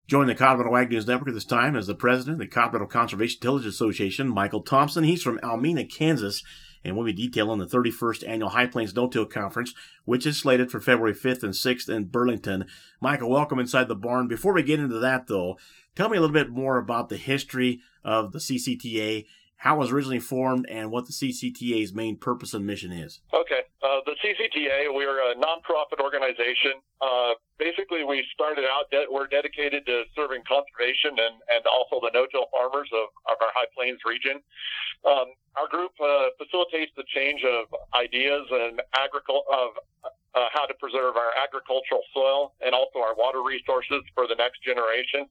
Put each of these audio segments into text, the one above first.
Joining the Colorado Ag News Network at this time is the president of the Colorado Conservation Tillage Association, Michael Thompson. He's from Almena, Kansas, and we'll be detailing the 31st Annual High Plains No-Till Conference, which is slated for February 5th and 6th in Burlington. Michael, welcome inside the barn. Before we get into that, though, tell me a little bit more about the history of the CCTA, how it was originally formed, and what the CCTA's main purpose and mission is. Okay. The CCTA, we're a nonprofit organization. Basically, we started out, we're dedicated to serving conservation and also the no-till farmers of our High Plains region. Our group facilitates the change of ideas and how to preserve our agricultural soil and also our water resources for the next generation.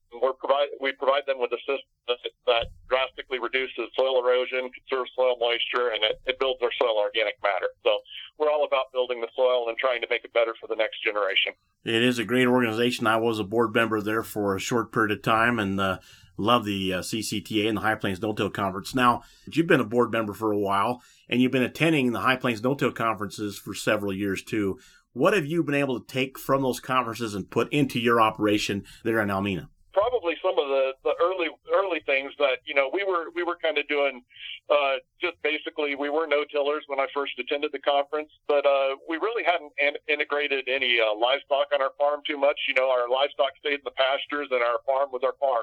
We provide them with a system that drastically reduces soil erosion, conserves soil moisture, and it builds our soil organic matter. So we're all about building the soil and trying to make it better for the next generation. It is a great organization. I was a board member there for a short period of time and love the CCTA and the High Plains No-Till Conference. Now, you've been a board member for a while, and you've been attending the High Plains No-Till Conferences for several years, too. What have you been able to take from those conferences and put into your operation there in Almena? Probably some of the early things that, we were kind of doing, just basically we were no-tillers when I first attended the conference, but we really hadn't integrated any livestock on our farm too much. Our livestock stayed in the pastures and our farm was our farm,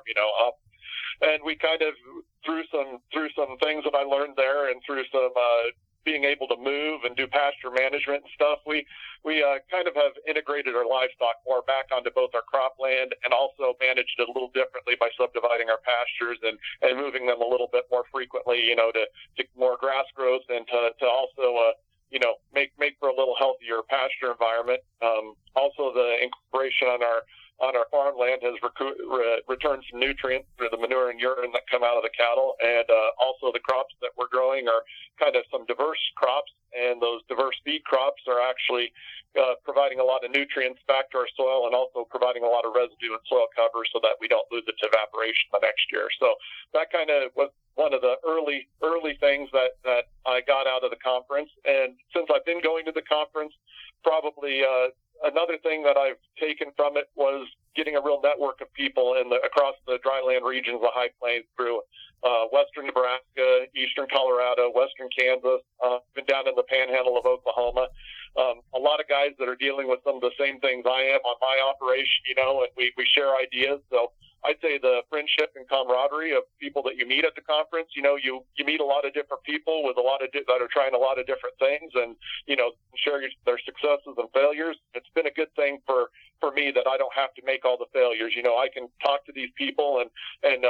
and we kind of, through some things that I learned there and through some being able to move and do pasture management and stuff, we kind of have integrated our livestock more back onto both our cropland and also managed it a little differently by subdividing our pastures and moving them a little bit more frequently, to more grass growth and to also, make for a little healthier pasture environment. Also the incorporation on our farmland has returned some nutrients through the manure and urine that come out of the cattle, and also the crops that we're growing are kind of some diverse crops, and those diverse feed crops are actually providing a lot of nutrients back to our soil and also providing a lot of residue and soil cover so that we don't lose it to evaporation the next year. So that kind of was one of the early things that I got out of the conference. And since I've been going to the conference, probably another thing that I've taken from it was getting a real network of people across the dryland regions of the High Plains through western Nebraska, eastern Colorado, western Kansas, been down in the panhandle of Oklahoma. A lot of guys that are dealing with some of the same things I am on my operation, and we share ideas. So I'd say the friendship and camaraderie of people that you meet at the conference, you meet a lot of different people with that are trying a lot of different things and, share their successes and failures. It's been a good thing for me that I don't have to make all the failures. I can talk to these people and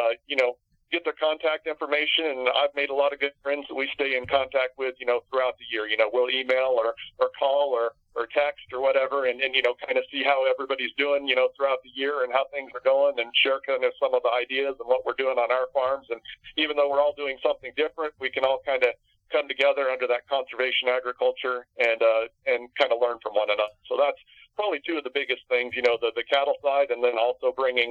get their contact information, and I've made a lot of good friends that we stay in contact with, throughout the year. We'll email or call or text or whatever and kind of see how everybody's doing, throughout the year and how things are going and share kind of some of the ideas and what we're doing on our farms. And even though we're all doing something different, we can all kind of come together under that conservation agriculture and kind of learn from one another. So that's probably two of the biggest things, the cattle side, and then also bringing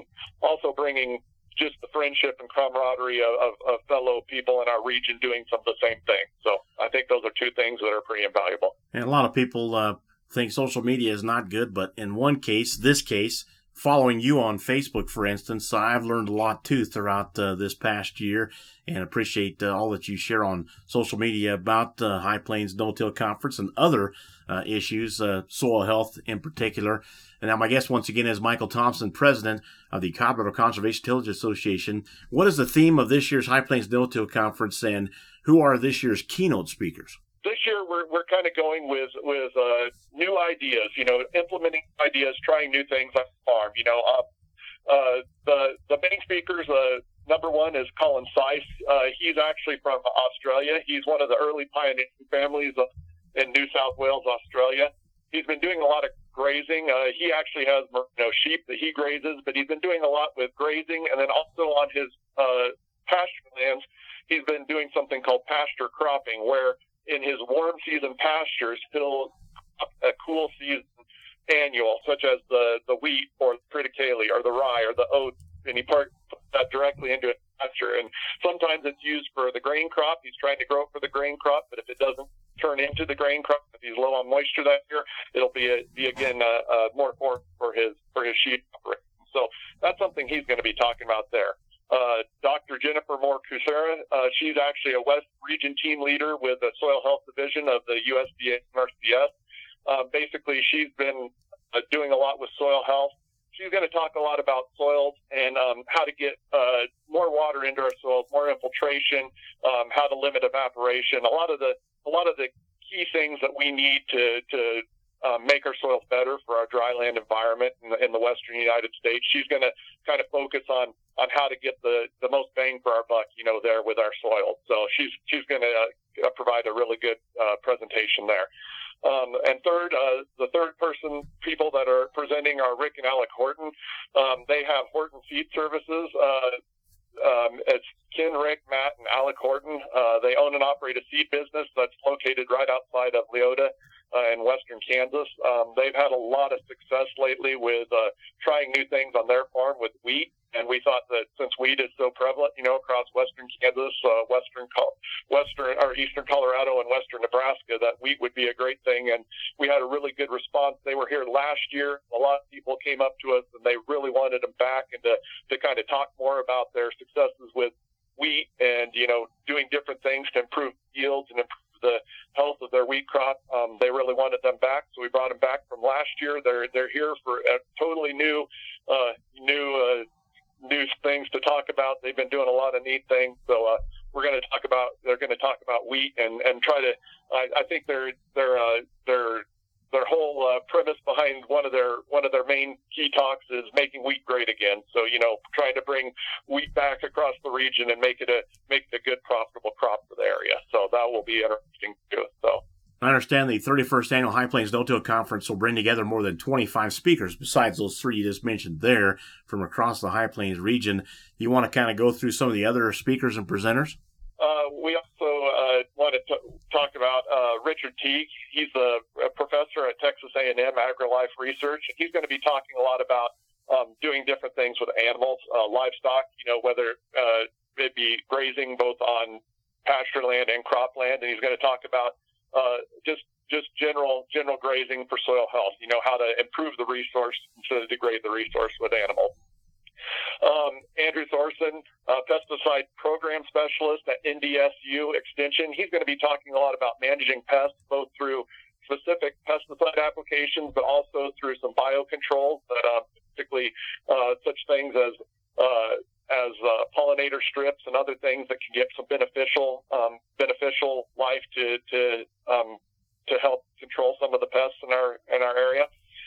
just the friendship and camaraderie of fellow people in our region doing some of the same thing. So I think those are two things that are pretty invaluable. And a lot of people think social media is not good, but in this case, following you on Facebook, for instance, I've learned a lot too throughout this past year, and appreciate all that you share on social media about High Plains No-Till Conference and other issues, soil health in particular. And now my guest once again is Michael Thompson, president of the Colorado Conservation Tillage Association. What is the theme of this year's High Plains No-Till Conference, and who are this year's keynote speakers? This year, we're kind of going with new ideas, implementing ideas, trying new things on the farm. The main speakers, number one is Colin Seiss. He's actually from Australia. He's one of the early pioneering families in New South Wales, Australia. He's been doing a lot of grazing. He actually has sheep that he grazes, but he's been doing a lot with grazing, and then also on his pasture lands, he's been doing something called pasture cropping, where in his warm season pastures, he'll a cool season annual, such as the wheat or the triticale or the rye or the oats, and he puts that directly into a pasture. And sometimes it's used for the grain crop. He's trying to grow it for the grain crop, but if it doesn't turn into the grain crop, if he's low on moisture that year, it'll be again more for his sheep operation. So that's grazing he's going to be talking about there. Dr. Jennifer Moore-Kucera, she's actually a West Region team leader with the Soil Health Division of the USDA NRCS. Basically, she's been doing a lot with soil health. She's going to talk a lot about soils and how to get more water into our soils, more infiltration, how to limit evaporation. A lot of the key things that we need to make our soils better for our dryland environment in the western United States. She's going to kind of focus on how to get the most bang for our buck, there with our soils. So she's going to provide a really good presentation there. And third, the third people that are presenting are Rick and Alec Horton. They have Horton Seed Services. It's Ken, Rick, Matt, and Alec Horton. They own and operate a seed business that's located right outside of Leota in western Kansas. They've had a lot of success lately with trying new things on their farm with wheat. And we thought that since wheat is so prevalent, across western Kansas, eastern Colorado, and western Nebraska, that wheat would be a great thing. And we had a really good response. They were here last year. A lot of people came up to us and they really wanted them back and to kind of talk more about their successes with wheat and, doing different things to improve yields and improve the health of their wheat crop. They really wanted them back, so we brought them back from last year. They're here for a totally new things to talk about. They've been doing a lot of neat things. So they're going to talk about wheat and try to. I think their whole premise behind one of their main key talks is making wheat great again. So trying to bring wheat back across the region and make it a good profitable crop for the area. So that will be interesting too. So. I understand the 31st Annual High Plains No-Till Conference will bring together more than 25 speakers besides those three you just mentioned there from across the High Plains region. You want to kind of go through some of the other speakers and presenters? We also want to talk about Richard Teague. He's a professor at Texas A&M AgriLife Research. He's going to be talking a lot about doing different things with animals, livestock, whether it be grazing both on pasture land and cropland. And he's going to talk about just general grazing for soil health, how to improve the resource instead of degrade the resource with animals. Andrew Thorson, pesticide program specialist at NDSU Extension. He's going to be talking a lot about managing pests, both through specific pesticide applications, but also through some biocontrols that particularly such things as pollinator strips and other things that can get some beneficial life to help control some of the pests in our area.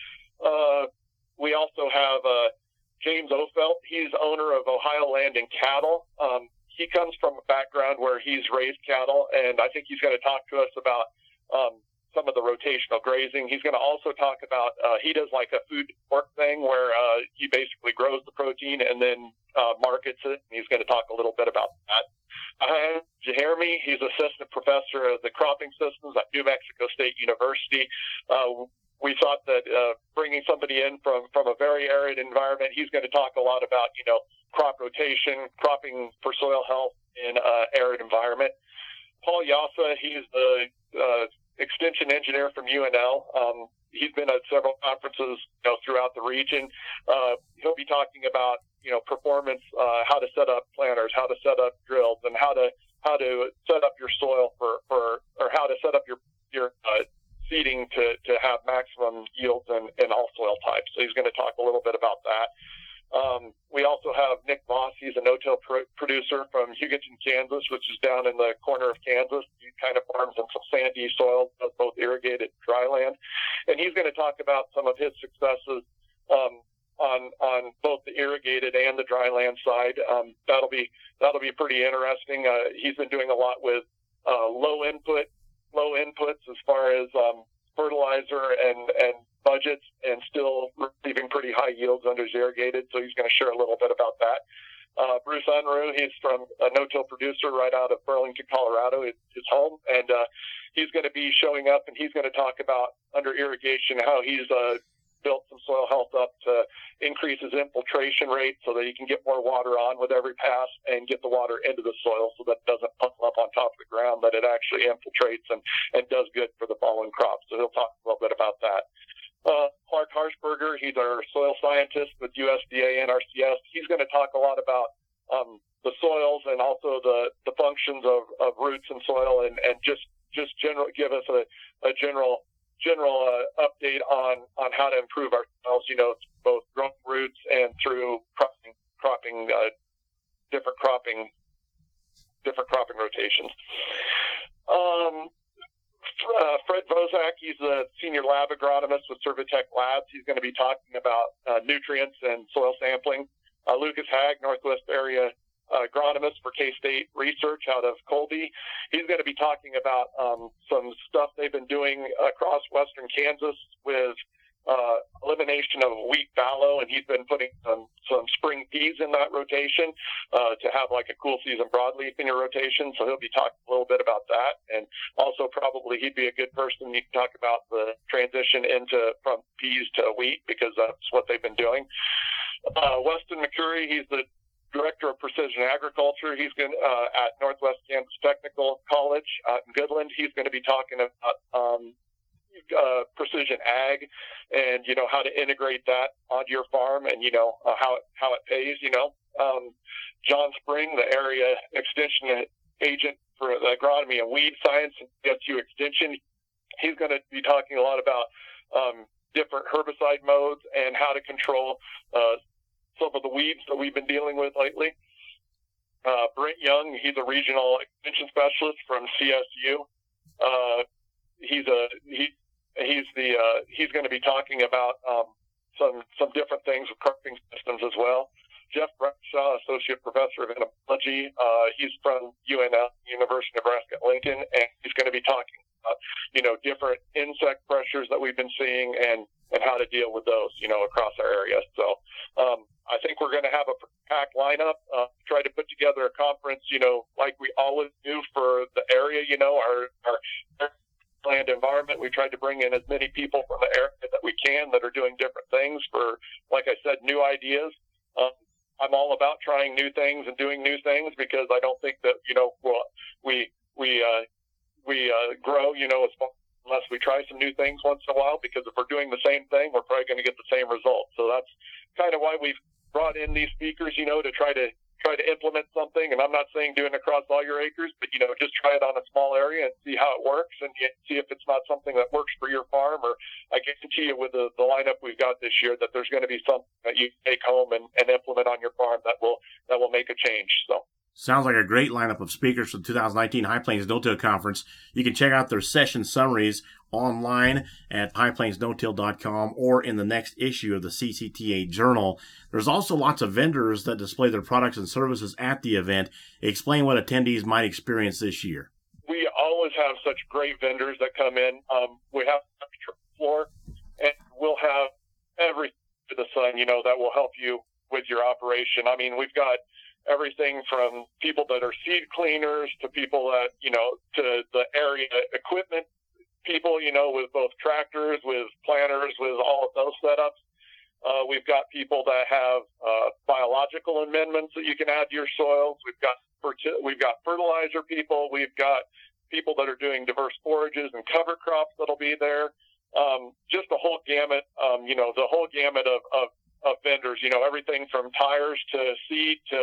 We also have James Ofelt. He's owner of Ohio Land and Cattle. He comes from a background where he's raised cattle, and I think he's going to talk to us about some of the rotational grazing. He's going to also talk about, he does like a food pork thing where he basically grows the protein and then markets it. And he's going to talk a little bit about that. Jeremy, he's assistant professor of the cropping systems at New Mexico State University. We thought that bringing somebody in from a very arid environment, he's going to talk a lot about, crop rotation, cropping for soil health in arid environment. Paul Yassa, he's the extension engineer from UNL. He's been at several conferences, throughout the region. He'll be talking about, performance, how to set up planters, how to set up drills, and how to set up your soil or how to set up your seeding to have maximum yields in all soil types. So he's going to talk a little bit about that. We also have Nick Moss. He's a no-till producer from Hugoton, Kansas, which is down in the corner of Kansas. He kind of farms in some sandy soils, both irrigated and dry land. And he's going to talk about some of his successes on both the irrigated and the dry land side. That'll be pretty interesting. He's been doing a lot with low inputs as far as fertilizer and budgets, and still receiving pretty high yields under irrigated. So he's going to share a little bit about that. Bruce Unruh, he's from a no-till producer right out of Burlington, Colorado, his home, and he's going to be showing up, and he's going to talk about under irrigation how he's built some soil health up to increase his infiltration rate so that he can get more water on with every pass and get the water into the soil so that it doesn't puddle up on top of the ground, that it actually infiltrates and does good for the following crops. So he'll talk a little bit about that. Clark Harshberger, he's our soil scientist with USDA and NRCS. He's going to talk a lot about the soils and also the functions of roots and soil, and just give us a general update on how to improve our soils, both growing roots and through cropping different cropping rotations. Fred Vozak, he's the senior lab agronomist with Servitech Labs. He's going to be talking about nutrients and soil sampling. Lucas Hag, Northwest area agronomist for K-State Research out of Colby. He's going to be talking about some stuff they've been doing across western Kansas with elimination of wheat fallow, and he's been putting some spring peas in that rotation to have like a cool season broadleaf in your rotation. So he'll be talking a little bit about that, and also probably he'd be a good person to talk about the transition from peas to wheat, because that's what they've been doing. Weston McCurry, he's the Director of Precision Agriculture. He's going at Northwest Kansas Technical College in Goodland. He's going to be talking about precision ag and how to integrate that onto your farm, and how it pays. John Spring, the area extension agent for the agronomy and weed science and CSU Extension, he's going to be talking a lot about different herbicide modes and how to control some of the weeds that we've been dealing with lately. Brent Young, he's a regional extension specialist from CSU. He's going to be talking about some different things with cropping systems as well. Jeff Bradshaw, associate professor of entomology, he's from UNL, University of Nebraska at Lincoln, and he's going to be talking about different insect pressures that we've been seeing and how to deal with those across our area. So I think we're going to have a packed lineup. Try to put together a conference like we always do for the area. Our land environment, we tried to bring in as many people from the area that we can that are doing different things for, like I said, new ideas. I'm all about trying new things and doing new things, because I don't think that we grow unless we try some new things once in a while, because if we're doing the same thing, we're probably going to get the same results. So that's kind of why we've brought in these speakers, to try to implement something. And I'm not saying do it across all your acres, but just try it on a small area and see how it works, and see if it's not something that works for your farm. Or I guarantee you, with the lineup we've got this year, that there's going to be something that you take home and implement on your farm that will make a change. So. Sounds like a great lineup of speakers for the 2019 High Plains No-Till Conference. You can check out their session summaries online at highplainsnotill.com or in the next issue of the CCTA Journal. There's also lots of vendors that display their products and services at the event. Explain what attendees might experience this year. We always have such great vendors that come in. We have a floor, and we'll have everything to the sun, that will help you with your operation. I mean, we've got everything from people that are seed cleaners to people that, to the area equipment people, with both tractors, with planters, with all of those setups. We've got people that have biological amendments that you can add to your soils. We've got fertilizer people. We've got people that are doing diverse forages and cover crops that'll be there. Just the whole gamut, the whole gamut of vendors, everything from tires to seed to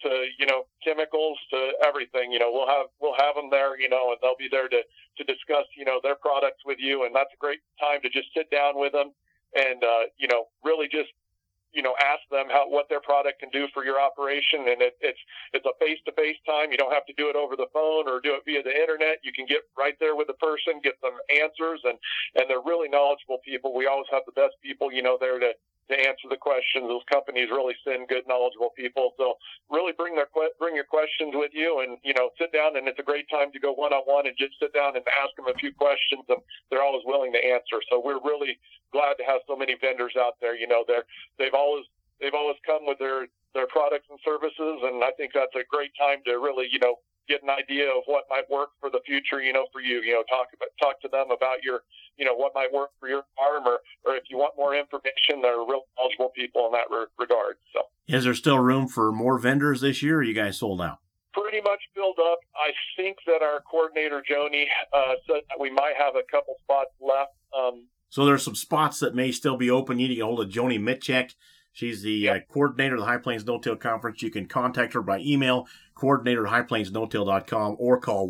chemicals to everything. We'll have them there, and they'll be there to discuss, their products with you. And that's a great time to just sit down with them and, really just, ask them what their product can do for your operation. And it's a face-to-face time. You don't have to do it over the phone or do it via the internet. You can get right there with the person, get some answers, and they're really knowledgeable people. We always have the best people, there to answer the questions. Those companies really send good, knowledgeable people. So really bring your questions with you, and, sit down, and it's a great time to go one-on-one and just sit down and ask them a few questions, and they're always willing to answer. So we're really glad to have so many vendors out there. They've always come with their products and services, and I think that's a great time to really, get an idea of what might work for the future, for you, talk to them about your, what might work for your farm, or if you want more information, they're real knowledgeable people in that regard. So, is there still room for more vendors this year, or are you guys sold out? Pretty much filled up. I think that our coordinator, Joni, said that we might have a couple spots left. So there's some spots that may still be open. You need to get hold of Joni Mitchek. She's the coordinator of the High Plains No-Till Conference. You can contact her by email, coordinator@highplainsnotill.com, or call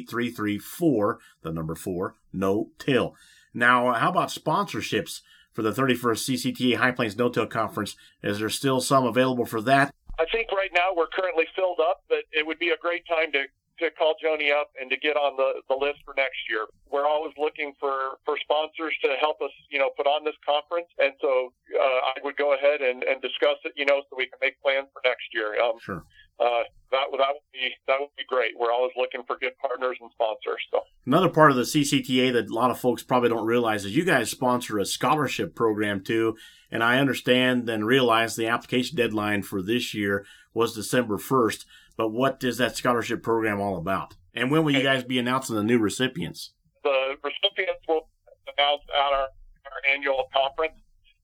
1-833-4-4-NO-TILL. Now, how about sponsorships for the 31st CCTA High Plains No-Till Conference? Is there still some available for that? I think right now we're currently filled up, but it would be a great time to call Joni up and to get on the list for next year. We're always looking for sponsors to help us, put on this conference. And so I would go ahead and discuss it, so we can make plans for next year. Sure. That would be great. We're always looking for good partners and sponsors. So another part of the CCTA that a lot of folks probably don't realize is you guys sponsor a scholarship program too. And I understand and realize the application deadline for this year was December 1st. But what is that scholarship program all about? And when will you guys be announcing the new recipients? The recipients will be announced at our annual conference.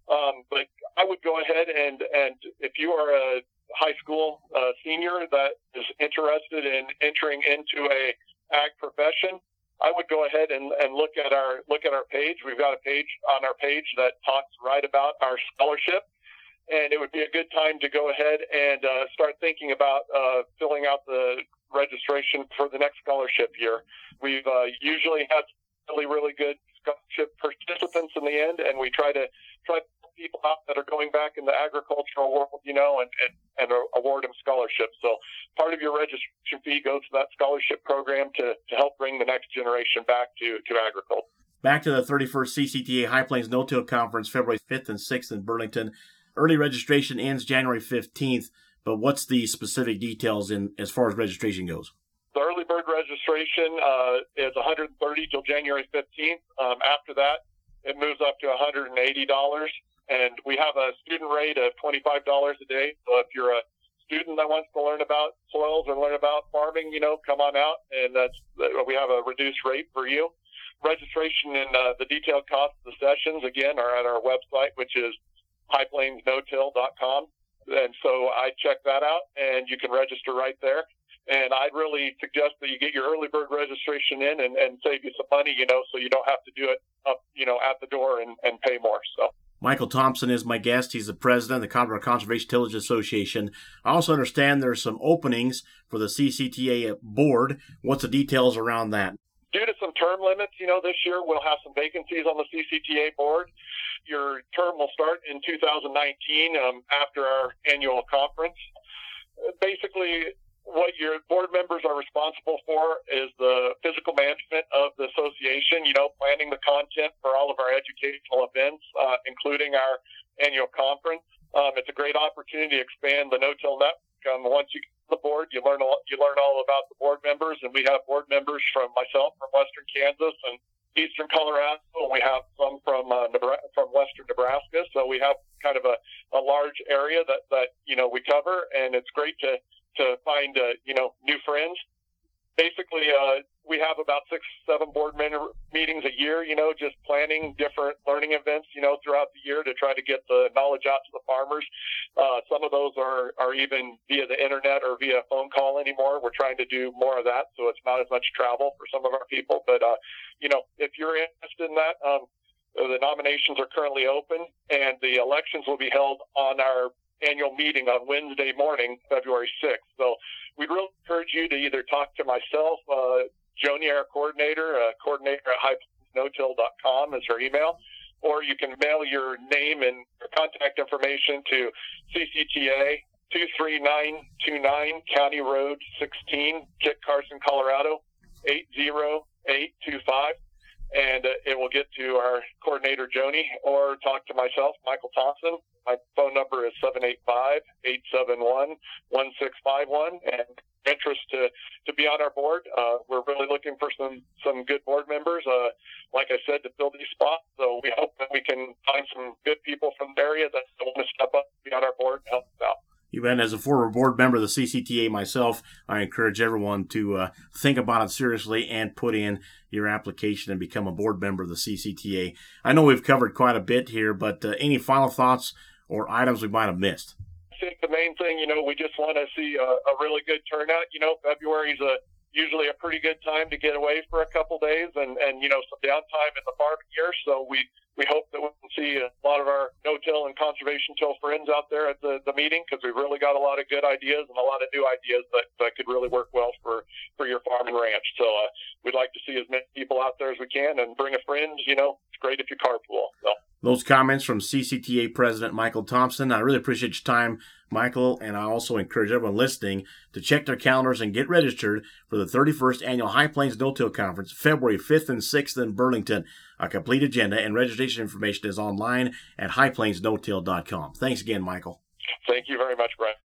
But I would go ahead and if you are a high school senior that is interested in entering into a ag profession, I would go ahead and look at our page. We've got a page on our page that talks right about our scholarship. And it would be a good time to go ahead and start thinking about filling out the registration for the next scholarship year. We've usually had really good scholarship participants in the end, and we try to help people out that are going back in the agricultural world, and award them scholarships. So part of your registration fee goes to that scholarship program to help bring the next generation back to agriculture. Back to the 31st CCTA High Plains No-Till Conference, February 5th and 6th in Burlington. Early registration ends January 15th, but what's the specific details as far as registration goes? The early bird registration is $130 till January 15th. After that, it moves up to $180, and we have a student rate of $25 a day. So if you're a student that wants to learn about soils or learn about farming, come on out, and we have a reduced rate for you. Registration and the detailed costs of the sessions, again, are at our website, which is highplainsnotill.com. And so I check that out, and you can register right there. And I'd really suggest that you get your early bird registration in and save you some money, so you don't have to do it up, at the door and pay more. So Michael Thompson is my guest. He's the president of the Colorado Conservation Tillage Association. I also understand there's some openings for the CCTA board. What's the details around that? Due to some term limits, this year we'll have some vacancies on the CCTA board. Your term will start in 2019 after our annual conference. Basically, what your board members are responsible for is the physical management of the association, planning the content for all of our educational events, including our annual conference. It's a great opportunity to expand the No-Till network. Once you get on the board, you learn all about the board members, and we have board members from myself from Western Kansas and Eastern Colorado, and we have some from Western Nebraska. So we have kind of a large area that we cover, and it's great to find new friends. Basically, we have about 6-7 board member meetings a year, just planning different learning events, throughout the year to try to get the knowledge out to the farmers. Some of those are even via the internet or via phone call anymore. We're trying to do more of that, so it's not as much travel for some of our people. But, if you're interested in that, the nominations are currently open, and the elections will be held on our annual meeting on Wednesday morning, February 6th. So we'd really encourage you to either talk to myself, Joni, our coordinator at highplainsnotill.com is her email, or you can mail your name and contact information to CCTA 23929 County Road 16, Kit Carson, Colorado 80825. And it will get to our coordinator, Joni, or talk to myself, Michael Thompson. My phone number is 785-871-1651. And interest to be on our board. We're really looking for some good board members, like I said, to fill these spots. So we hope that we can find some good people from the area that want to step up, be on our board, and help us out. And as a former board member of the CCTA myself, I encourage everyone to think about it seriously and put in your application and become a board member of the CCTA. I know we've covered quite a bit here, but any final thoughts or items we might have missed? I think the main thing, we just want to see a really good turnout. February is a usually a pretty good time to get away for a couple days and some downtime in the farming year. So we hope that we'll see a lot of our no-till and conservation-till friends out there at the meeting, because we've really got a lot of good ideas and a lot of new ideas that could really work well for your farm and ranch. So we'd like to see as many people out there as we can, and bring a friend. It's great if you carpool. So. Those comments from CCTA President Michael Thompson. I really appreciate your time, Michael, and I also encourage everyone listening to check their calendars and get registered for the 31st Annual High Plains No-Till Conference, February 5th and 6th in Burlington. A complete agenda and registration information is online at highplainsnotill.com. Thanks again, Michael. Thank you very much, Brian.